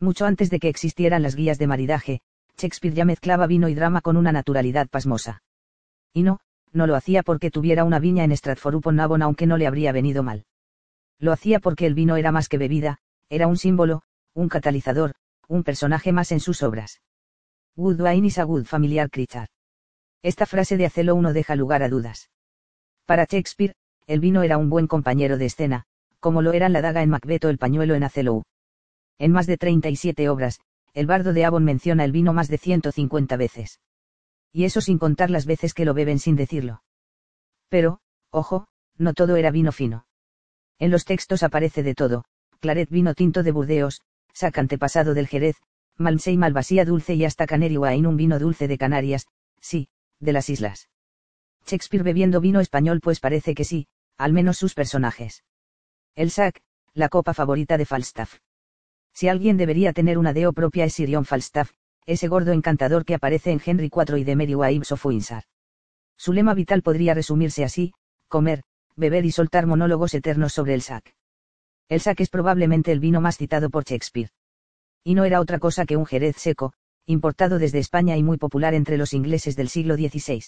Mucho antes de que existieran las guías de maridaje, Shakespeare ya mezclaba vino y drama con una naturalidad pasmosa. Y no lo hacía porque tuviera una viña en Stratford-upon-Avon, aunque no le habría venido mal. Lo hacía porque el vino era más que bebida, era un símbolo, un catalizador, un personaje más en sus obras. Good wine is a good familiar creature. Esta frase de Othello no deja lugar a dudas. Para Shakespeare, el vino era un buen compañero de escena, como lo eran la daga en Macbeth o el pañuelo en Othello. En más de 37 obras, el bardo de Avon menciona el vino más de 150 veces. Y eso sin contar las veces que lo beben sin decirlo. Pero, ojo, no todo era vino fino. En los textos aparece de todo: claret, vino tinto de Burdeos, sac antepasado del Jerez, malmsey, malvasía dulce y hasta canary wine, un vino dulce de Canarias, sí, de las islas. Shakespeare bebiendo vino español, pues parece que sí, al menos sus personajes. El sac, la copa favorita de Falstaff. Si alguien debería tener una deo propia es Sir John Falstaff, ese gordo encantador que aparece en Henry IV y The Merry Wives of Windsor. Su lema vital podría resumirse así: comer, beber y soltar monólogos eternos sobre el sac. El sac es probablemente el vino más citado por Shakespeare. Y no era otra cosa que un jerez seco, importado desde España y muy popular entre los ingleses del siglo XVI.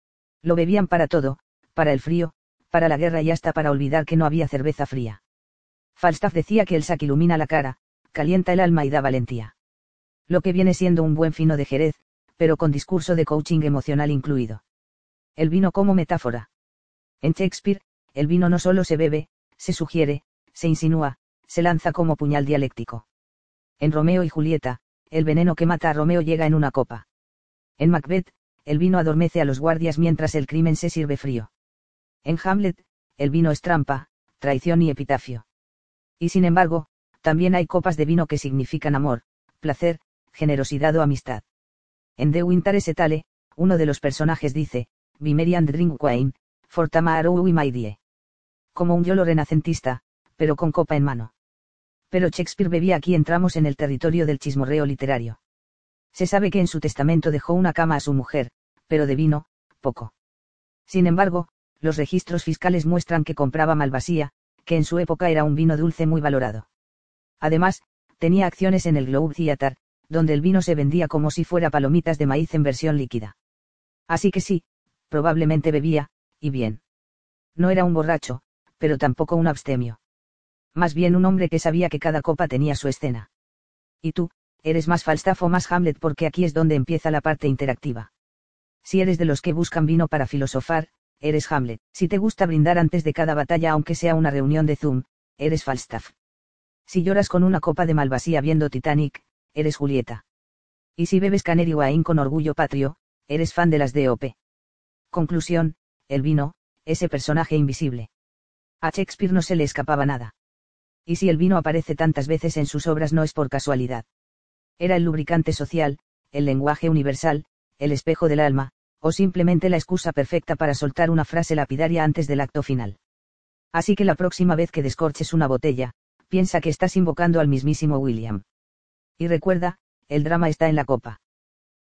Lo bebían para todo, para el frío, para la guerra y hasta para olvidar que no había cerveza fría. Falstaff decía que el sac ilumina la cara, calienta el alma y da valentía. Lo que viene siendo un buen fino de Jerez, pero con discurso de coaching emocional incluido. El vino como metáfora. En Shakespeare, el vino no solo se bebe, se sugiere, se insinúa, se lanza como puñal dialéctico. En Romeo y Julieta, el veneno que mata a Romeo llega en una copa. En Macbeth, el vino adormece a los guardias mientras el crimen se sirve frío. En Hamlet, el vino es trampa, traición y epitafio. Y sin embargo, también hay copas de vino que significan amor, placer, generosidad o amistad. En The Winter is Etale, uno de los personajes dice: "Be merry and drink wine, for tomorrow we may die". Como un yolo renacentista, pero con copa en mano. Pero Shakespeare bebía. Aquí entramos en el territorio del chismorreo literario. Se sabe que en su testamento dejó una cama a su mujer, pero de vino, poco. Sin embargo, los registros fiscales muestran que compraba Malvasía, que en su época era un vino dulce muy valorado. Además, tenía acciones en el Globe Theatre, donde el vino se vendía como si fuera palomitas de maíz en versión líquida. Así que sí, probablemente bebía, y bien. No era un borracho, pero tampoco un abstemio. Más bien un hombre que sabía que cada copa tenía su escena. ¿Y tú, eres más Falstaff o más Hamlet? Porque aquí es donde empieza la parte interactiva. Si eres de los que buscan vino para filosofar, eres Hamlet. Si te gusta brindar antes de cada batalla, aunque sea una reunión de Zoom, eres Falstaff. Si lloras con una copa de Malvasía viendo Titanic, eres Julieta. Y si bebes Canary Wine con orgullo patrio, eres fan de las D.O.P. Conclusión: el vino, ese personaje invisible. A Shakespeare no se le escapaba nada. Y si el vino aparece tantas veces en sus obras no es por casualidad. Era el lubricante social, el lenguaje universal, el espejo del alma, o simplemente la excusa perfecta para soltar una frase lapidaria antes del acto final. Así que la próxima vez que descorches una botella, piensa que estás invocando al mismísimo William. Y recuerda, el drama está en la copa.